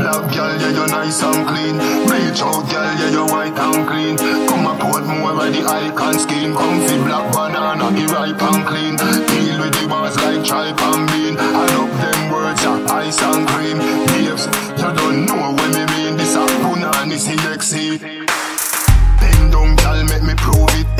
black girl, yeah, you're nice and clean. Bleach out girl, yeah, you're white and clean. Come a put more of the icon scheme. Comfy black banana, be ripe and clean. Deal with the bars like tripe and bean. I love them words, yeah, ice and cream. Babes, you don't know what me mean. This a punani CXC. Bend down, girl, make me prove it.